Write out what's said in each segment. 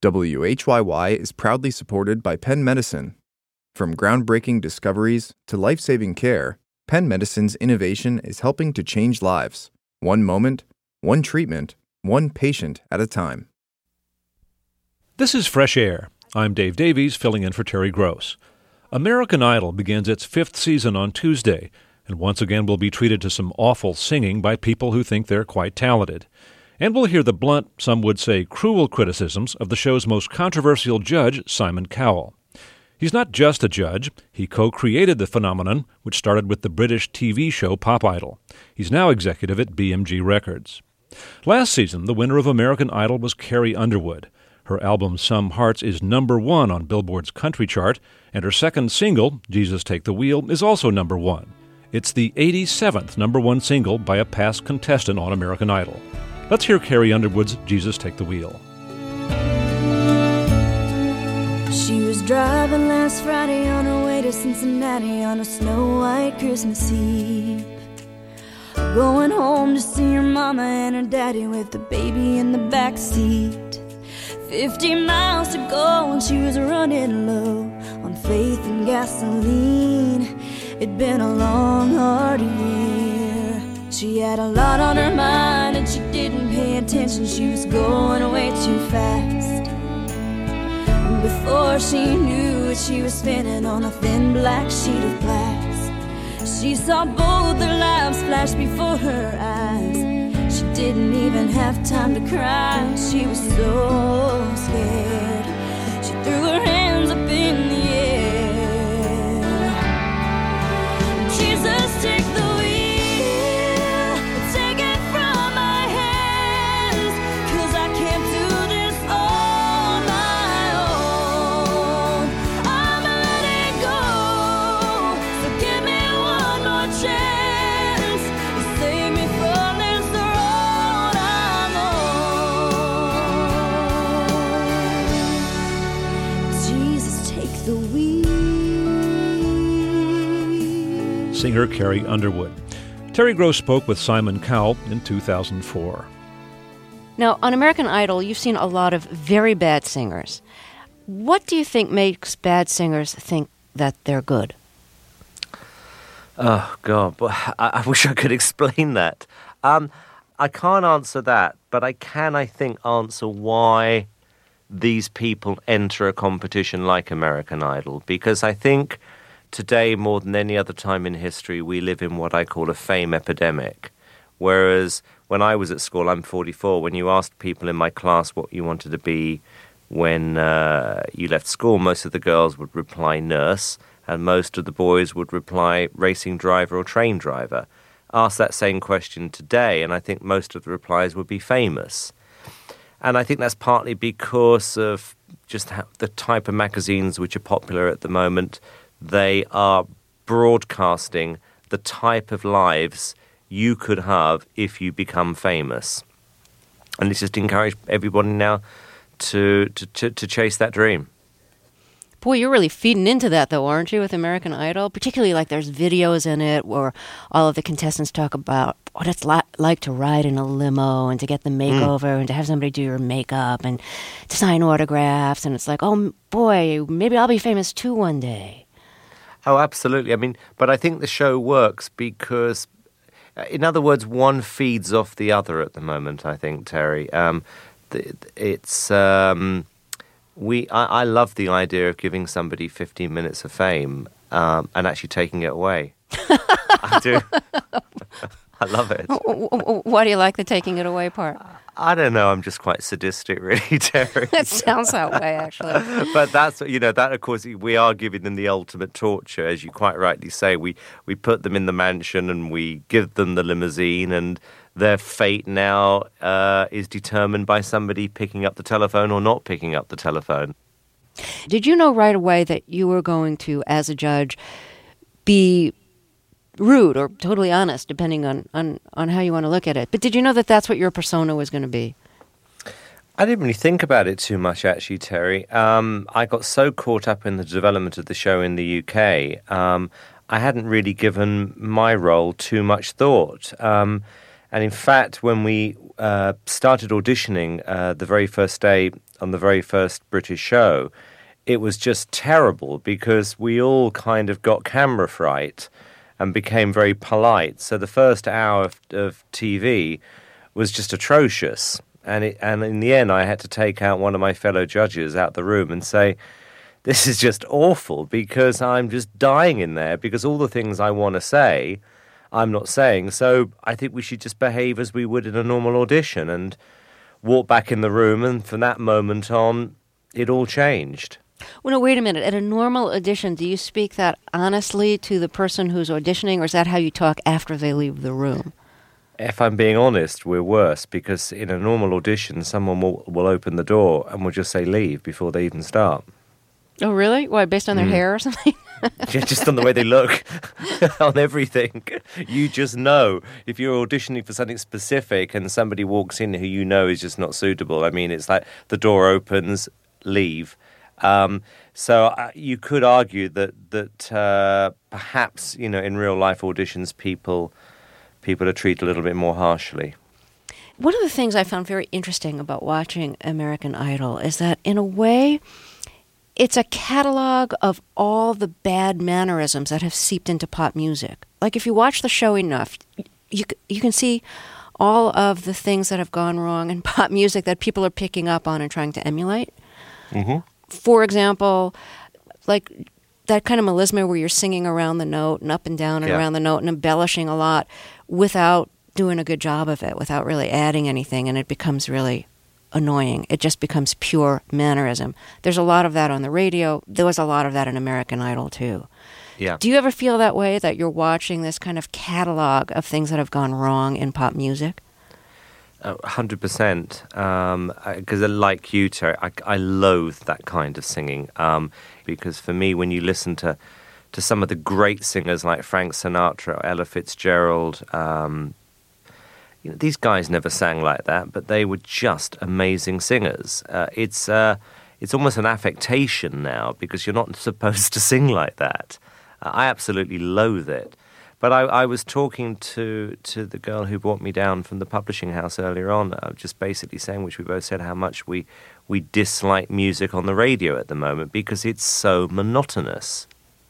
WHYY is proudly supported by Penn Medicine. From groundbreaking discoveries to life-saving care, Penn Medicine's innovation is helping to change lives. One moment, one treatment, one patient at a time. This is Fresh Air. I'm Dave Davies, filling in for Terry Gross. American Idol begins its 5th season on Tuesday, and once again we'll be treated to some awful singing by people who think they're quite talented. And we'll hear the blunt, some would say cruel criticisms of the show's most controversial judge, Simon Cowell. He's not just a judge. He co-created the phenomenon, which started with the British TV show Pop Idol. He's now executive at BMG Records. Last season, the winner of American Idol was Carrie Underwood. Her album Some Hearts is #1 on Billboard's country chart, and her second single, Jesus Take the Wheel, is also #1. It's the 87th #1 single by a past contestant on American Idol. Let's hear Carrie Underwood's Jesus Take the Wheel. She was driving last Friday on her way to Cincinnati on a snow-white Christmas Eve. Going home to see her mama and her daddy with the baby in the back seat. 50 miles to go and she was running low on faith and gasoline. It'd been a long, hard year. She had a lot on her mind and she didn't pay attention. She was going way too fast. And before she knew it, she was spinning on a thin black sheet of glass. She saw both their lives flash before her eyes. She didn't even have time to cry. She was so scared. She threw her hands up in the air. Jesus, take the wheel, take it from my hands, 'cause I can't do this on my own. I'm letting go, so give me one more chance to save me from this road I'm on. Jesus, take the wheel. Singer Carrie Underwood. Terry Gross spoke with Simon Cowell in 2004. Now, on American Idol, you've seen a lot of very bad singers. What do you think makes bad singers think that they're good? Oh, God. I wish I could explain that. I can't answer that, but I can, I think, answer why these people enter a competition like American Idol. Because I think today, more than any other time in history, we live in what I call a fame epidemic. Whereas when I was at school, I'm 44, when you asked people in my class what you wanted to be when you left school, most of the girls would reply nurse, and most of the boys would reply racing driver or train driver. Ask that same question today, and I think most of the replies would be famous. And I think that's partly because of just the type of magazines which are popular at the moment. They are broadcasting the type of lives you could have if you become famous. And it's just encourage everybody now to chase that dream. Boy, you're really feeding into that, though, aren't you, with American Idol? Particularly like there's videos in it where all of the contestants talk about what it's like to ride in a limo and to get the makeover and to have somebody do your makeup and to sign autographs. And it's like, oh, boy, maybe I'll be famous too one day. Oh, absolutely. I mean, but I think the show works because, in other words, one feeds off the other at the moment, I think, Terry. I love the idea of giving somebody 15 minutes of fame and actually taking it away. I do. I love it. Why do you like the taking it away part? I don't know. I'm just quite sadistic, really, Terry. It sounds that way, actually. But that's, that, of course, we are giving them the ultimate torture. As you quite rightly say, we put them in the mansion and we give them the limousine, and their fate now is determined by somebody picking up the telephone or not picking up the telephone. Did you know right away that you were going to, as a judge, be rude or totally honest, depending on how you want to look at it? But did you know that that's what your persona was going to be? I didn't really think about it too much, actually, Terry. I got so caught up in the development of the show in the UK, I hadn't really given my role too much thought. And in fact, when we started auditioning the very first day on the very first British show, it was just terrible because we all kind of got camera fright and became very polite. So the first hour of TV was just atrocious. And in the end, I had to take out one of my fellow judges out the room and say, this is just awful because I'm just dying in there because all the things I want to say, I'm not saying. So I think we should just behave as we would in a normal audition and walk back in the room. And from that moment on, it all changed. Well, no, wait a minute. At a normal audition, do you speak that honestly to the person who's auditioning, or is that how you talk after they leave the room? If I'm being honest, we're worse because in a normal audition, someone will open the door and will just say leave before they even start. Oh, really? Why, based on their hair or something? Yeah, just on the way they look, on everything. You just know if you're auditioning for something specific and somebody walks in who you know is just not suitable. I mean, it's like the door opens, leave. So you could argue that perhaps, in real life auditions, people are treated a little bit more harshly. One of the things I found very interesting about watching American Idol is that, in a way, it's a catalog of all the bad mannerisms that have seeped into pop music. Like, if you watch the show enough, you can see all of the things that have gone wrong in pop music that people are picking up on and trying to emulate. Mm-hmm. For example, like that kind of melisma where you're singing around the note and up and down and around the note and embellishing a lot without doing a good job of it, without really adding anything, and it becomes really annoying. It just becomes pure mannerism. There's a lot of that on the radio. There was a lot of that in American Idol, too. Yeah. Do you ever feel that way, that you're watching this kind of catalog of things that have gone wrong in pop music? 100%. Because like you, Terry, I loathe that kind of singing. Because for me, when you listen to some of the great singers like Frank Sinatra or Ella Fitzgerald, these guys never sang like that, but they were just amazing singers. It's almost an affectation now because you're not supposed to sing like that. I absolutely loathe it. But I was talking to the girl who brought me down from the publishing house earlier on, just basically saying, which we both said, how much we dislike music on the radio at the moment because it's so monotonous.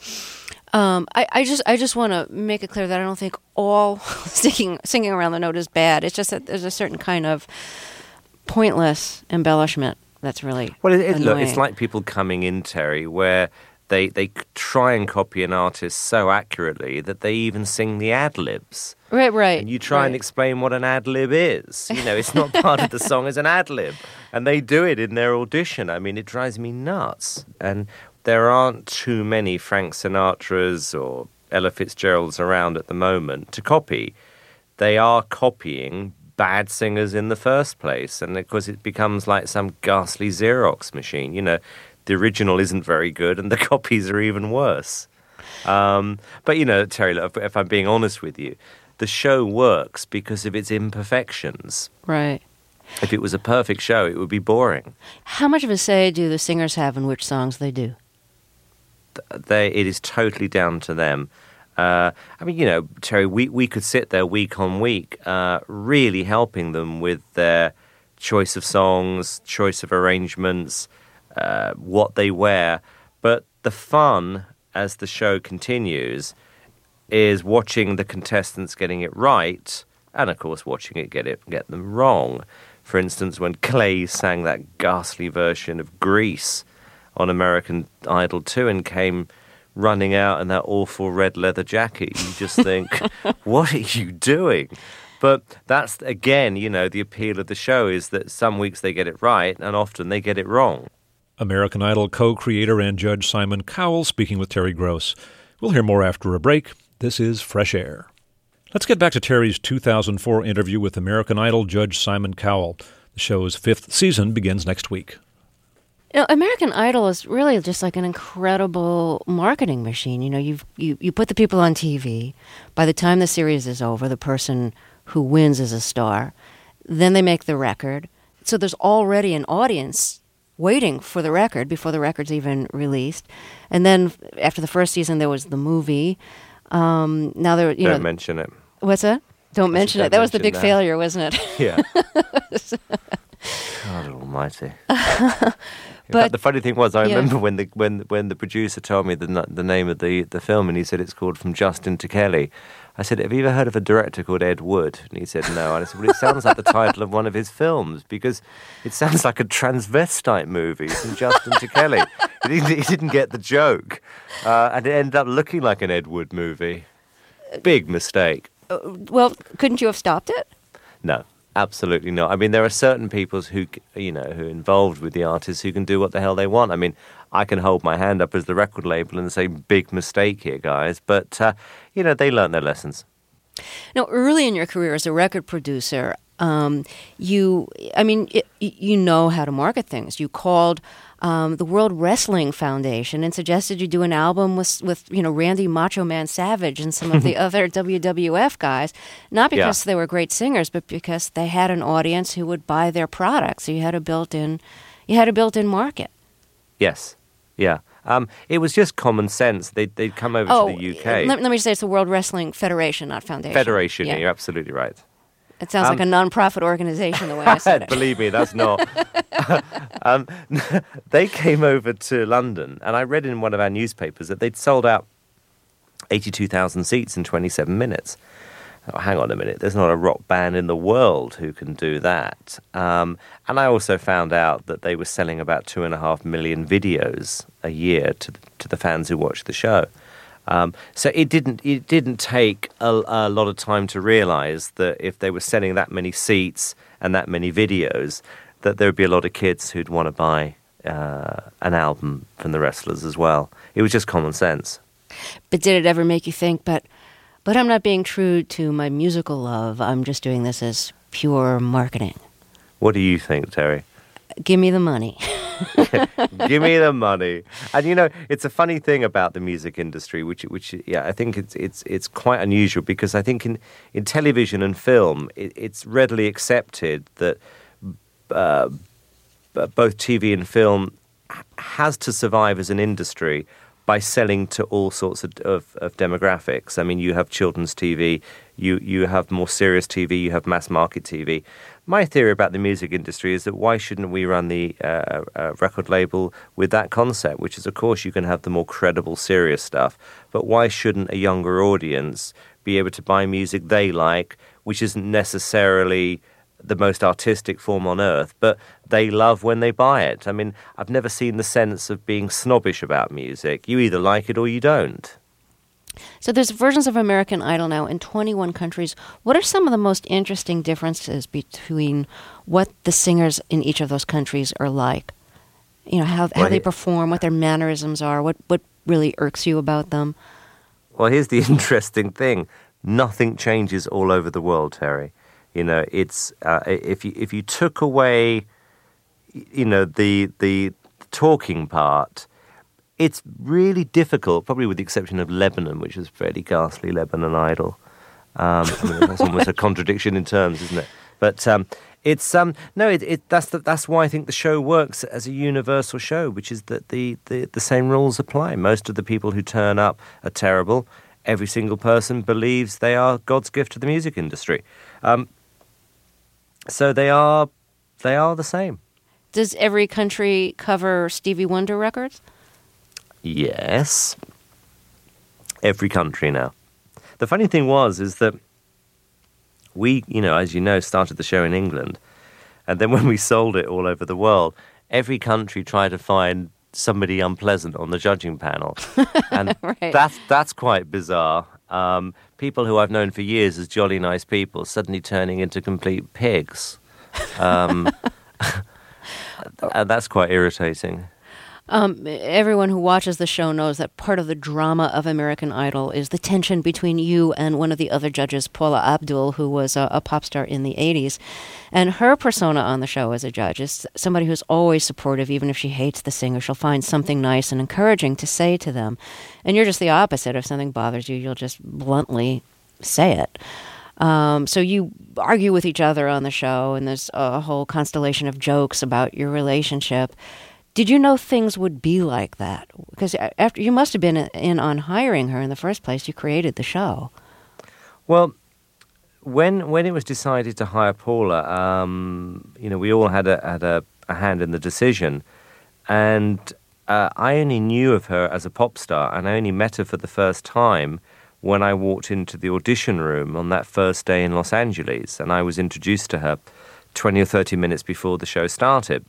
I just want to make it clear that I don't think all singing around the note is bad. It's just that there's a certain kind of pointless embellishment that's really annoying. Look, it's like people coming in, Terry, where they try and copy an artist so accurately that they even sing the ad-libs. Right. And you try and explain what an ad-lib is. It's not part of the song, it's an ad-lib. And they do it in their audition. I mean, it drives me nuts. And there aren't too many Frank Sinatras or Ella Fitzgeralds around at the moment to copy. They are copying bad singers in the first place. And, of course, it becomes like some ghastly Xerox machine. The original isn't very good and the copies are even worse. But, Terry, look, if I'm being honest with you, the show works because of its imperfections. Right. If it was a perfect show, it would be boring. How much of a say do the singers have in which songs they do? It is totally down to them. Terry, we could sit there week on week really helping them with their choice of songs, choice of arrangements, what they wear. But the fun, as the show continues, is watching the contestants getting it right and, of course, watching it get them wrong. For instance, when Clay sang that ghastly version of Grease on American Idol 2 and came running out in that awful red leather jacket, you just think, what are you doing? But that's, again, the appeal of the show is that some weeks they get it right and often they get it wrong. American Idol co-creator and judge Simon Cowell speaking with Terry Gross. We'll hear more after a break. This is Fresh Air. Let's get back to Terry's 2004 interview with American Idol judge Simon Cowell. The show's 5th season begins next week. American Idol is really just like an incredible marketing machine. You put the people on TV. By the time the series is over, the person who wins is a star. Then they make the record. So there's already an audience waiting for the record before the record's even released. And then after the first season, there was the movie. Now there, Don't mention it. What's that? Don't mention it. That was the big failure, wasn't it? Yeah. God almighty. In fact, the funny thing was, I yeah. remember when the producer told me the name of the film, and he said it's called From Justin to Kelly. I said, have you ever heard of a director called Ed Wood? And he said, no. And I said, well, it sounds like the title of one of his films, because it sounds like a transvestite movie, From Justin to Kelly. He didn't get the joke. And it ended up looking like an Ed Wood movie. Big mistake. Well, couldn't you have stopped it? No, absolutely not. I mean, there are certain people who are involved with the artists who can do what the hell they want. I mean, I can hold my hand up as the record label and say, big mistake here, guys. But, they learned their lessons. Now, early in your career as a record producer, you know how to market things. You called the World Wrestling Foundation and suggested you do an album with Randy Macho Man Savage and some of the other WWF guys, not because they were great singers, but because they had an audience who would buy their products. So you had a built-in market. Yes, yeah. It was just common sense. They'd come over to the UK. Let me say it's the World Wrestling Federation, not foundation. Federation, yeah, you're absolutely right. It sounds like a non-profit organization the way I said it. Believe me, that's not. They came over to London, and I read in one of our newspapers that they'd sold out 82,000 seats in 27 minutes. Oh, hang on a minute, there's not a rock band in the world who can do that. And I also found out that they were selling about 2.5 million videos a year to the fans who watch the show. So it didn't take a lot of time to realise that if they were selling that many seats and that many videos, that there would be a lot of kids who'd want to buy an album from the wrestlers as well. It was just common sense. But did it ever make you think, but I'm not being true to my musical love. I'm just doing this as pure marketing. What do you think, Terry? Give me the money. Give me the money. And it's a funny thing about the music industry, which I think it's quite unusual, because I think in television and film, it's readily accepted that both TV and film has to survive as an industry by selling to all sorts of demographics. I mean, you have children's TV, you have more serious TV, you have mass market TV. My theory about the music industry is that why shouldn't we run the record label with that concept, which is, of course, you can have the more credible, serious stuff, but why shouldn't a younger audience be able to buy music they like, which isn't necessarily the most artistic form on earth, but they love when they buy it? I mean, I've never seen the sense of being snobbish about music. You either like it or you don't. So there's versions of American Idol now in 21 countries. What are some of the most interesting differences between what the singers in each of those countries are like? How they perform, what their mannerisms are, what really irks you about them? Well, here's the interesting thing. Nothing changes all over the world, Terry. It's if you took away, the talking part, it's really difficult, probably with the exception of Lebanon, which is fairly ghastly, Lebanon Idol. That's almost a contradiction in terms, isn't it? But that's why I think the show works as a universal show, which is that the same rules apply. Most of the people who turn up are terrible. Every single person believes they are God's gift to the music industry. So they are the same. Does every country cover Stevie Wonder records? Yes. Every country now. The funny thing is that we, as you know, started the show in England. And then when we sold it all over the world, every country tried to find somebody unpleasant on the judging panel. And right. That's quite bizarre. People who I've known for years as jolly nice people suddenly turning into complete pigs. And that's quite irritating. Everyone who watches the show knows that part of the drama of American Idol is the tension between you and one of the other judges, Paula Abdul, who was a pop star in the 80s. And her persona on the show as a judge is somebody who's always supportive, even if she hates the singer. She'll find something nice and encouraging to say to them. And you're just the opposite. If something bothers you, you'll just bluntly say it. So you argue with each other on the show, and there's a whole constellation of jokes about your relationship. Did you know things would be like that? Because after you must have been in on hiring her in the first place. You created the show. Well, when it was decided to hire Paula, we all had a a hand in the decision. And I only knew of her as a pop star, and I only met her for the first time when I walked into the audition room on that first day in Los Angeles, and I was introduced to her 20 or 30 minutes before the show started.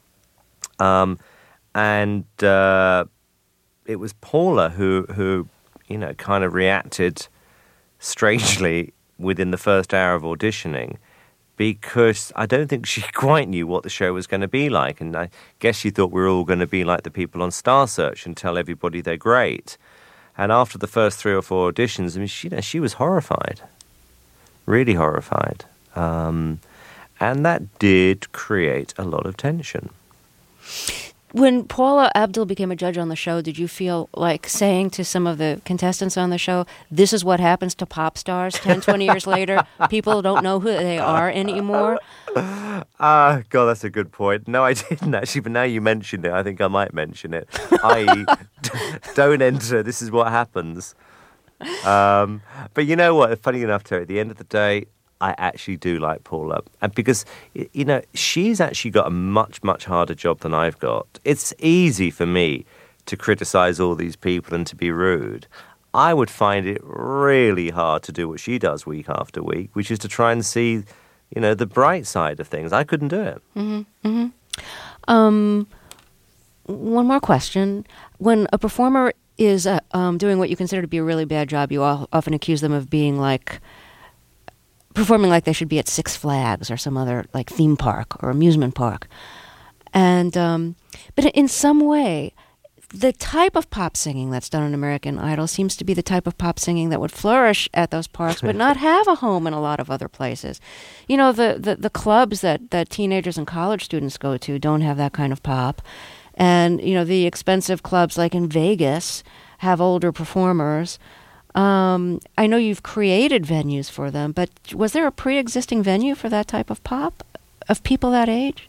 It was Paula who kind of reacted strangely within the first hour of auditioning, because I don't think she quite knew what the show was going to be like. And I guess she thought we were all going to be like the people on Star Search and tell everybody they're great. And after the first 3 or 4 auditions, I mean, she was horrified, really horrified. And that did create a lot of tension. When Paula Abdul became a judge on the show, did you feel like saying to some of the contestants on the show, this is what happens to pop stars 10, 20 years later? People don't know who they are anymore? God, that's a good point. No, I didn't actually, but now you mentioned it, I think I might mention it. I.e., don't enter, this is what happens. But you know what? Funny enough, Terry, at the end of the day, I actually do like Paula. And because, she's actually got a much, much harder job than I've got. It's easy for me to criticize all these people and to be rude. I would find it really hard to do what she does week after week, which is to try and see, the bright side of things. I couldn't do it. Mm-hmm. Mm-hmm. One more question. When a performer is doing what you consider to be a really bad job, you often accuse them of being performing like they should be at Six Flags or some other theme park or amusement park. And but in some way, the type of pop singing that's done on American Idol seems to be the type of pop singing that would flourish at those parks but not have a home in a lot of other places. The clubs that teenagers and college students go to don't have that kind of pop. And, the expensive clubs like in Vegas have older performers. I know you've created venues for them, but was there a pre-existing venue for that type of pop, of people that age?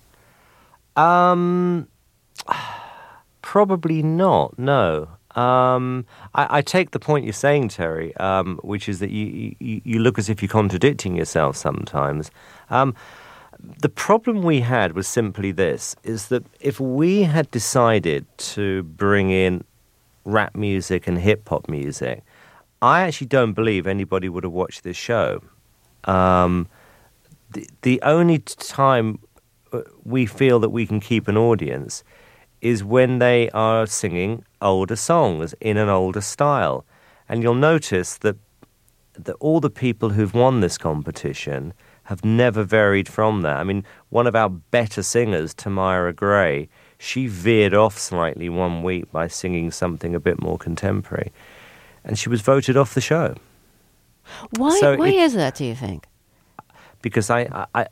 Probably not, no. I take the point you're saying, Terry, which is that you look as if you're contradicting yourself sometimes. The problem we had was simply this, is that if we had decided to bring in rap music and hip-hop music, I actually don't believe anybody would have watched this show. The only time we feel that we can keep an audience is when they are singing older songs in an older style. And you'll notice that all the people who've won this competition have never varied from that. I mean, one of our better singers, Tamara Gray, she veered off slightly one week by singing something a bit more contemporary. And she was voted off the show. Why is that, do you think? Because I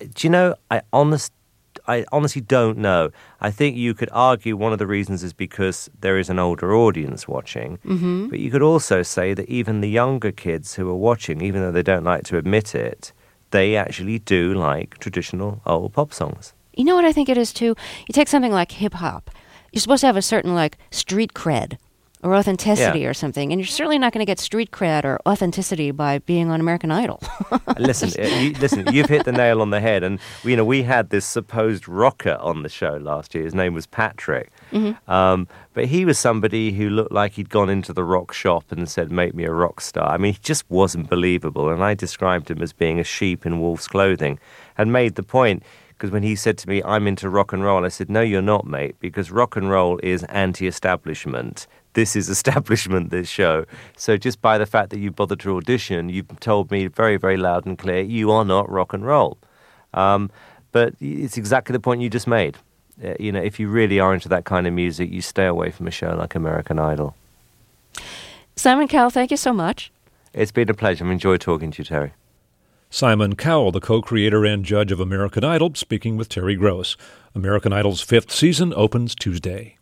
honestly don't know. I think you could argue one of the reasons is because there is an older audience watching. Mm-hmm. But you could also say that even the younger kids who are watching, even though they don't like to admit it, they actually do like traditional old pop songs. You know what I think it is, too? You take something like hip-hop. You're supposed to have a certain, street cred or authenticity or something. And you're certainly not going to get street cred or authenticity by being on American Idol. Listen, you've hit the nail on the head. And, we had this supposed rocker on the show last year. His name was Patrick. Mm-hmm. But he was somebody who looked like he'd gone into the rock shop and said, make me a rock star. I mean, he just wasn't believable. And I described him as being a sheep in wolf's clothing and made the point. Because when he said to me, I'm into rock and roll, I said, no, you're not, mate, because rock and roll is anti-establishment. This is establishment, this show. So just by the fact that you bothered to audition, you've told me very, very loud and clear, you are not rock and roll. But it's exactly the point you just made. If you really are into that kind of music, you stay away from a show like American Idol. Simon Cowell, thank you so much. It's been a pleasure. I've enjoyed talking to you, Terry. Simon Cowell, the co-creator and judge of American Idol, speaking with Terry Gross. American Idol's 5th season opens Tuesday.